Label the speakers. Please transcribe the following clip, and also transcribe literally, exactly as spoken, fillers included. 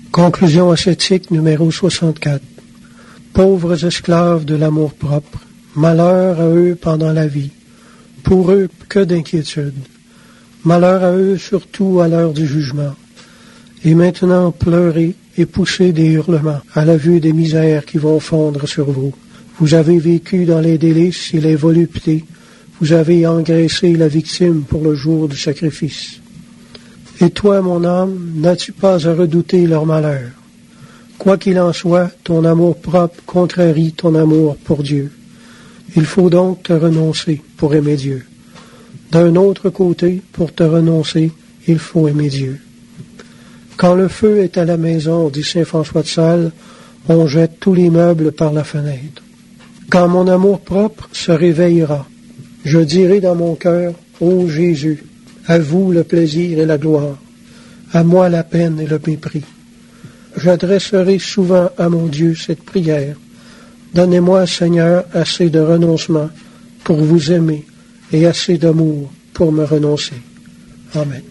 Speaker 1: Conclusion ascétique numéro soixante-quatre. Pauvres esclaves de l'amour-propre, malheur à eux pendant la vie. Pour eux, que d'inquiétude. Malheur à eux surtout à l'heure du jugement. Et maintenant, pleurez et poussez des hurlements à la vue des misères qui vont fondre sur vous. Vous avez vécu dans les délices et les voluptés. Vous avez engraissé la victime pour le jour du sacrifice. Et toi, mon âme, n'as-tu pas à redouter leur malheur? Quoi qu'il en soit, ton amour-propre contrarie ton amour pour Dieu. Il faut donc te renoncer pour aimer Dieu. D'un autre côté, pour te renoncer, il faut aimer Dieu. Quand le feu est à la maison, dit saint François de Sales, on jette tous les meubles par la fenêtre. Quand mon amour-propre se réveillera, je dirai dans mon cœur, ô Jésus, à vous le plaisir et la gloire, à moi la peine et le mépris. J'adresserai souvent à mon Dieu cette prière. Donnez-moi, Seigneur, assez de renoncement pour vous aimer et assez d'amour pour me renoncer. Amen.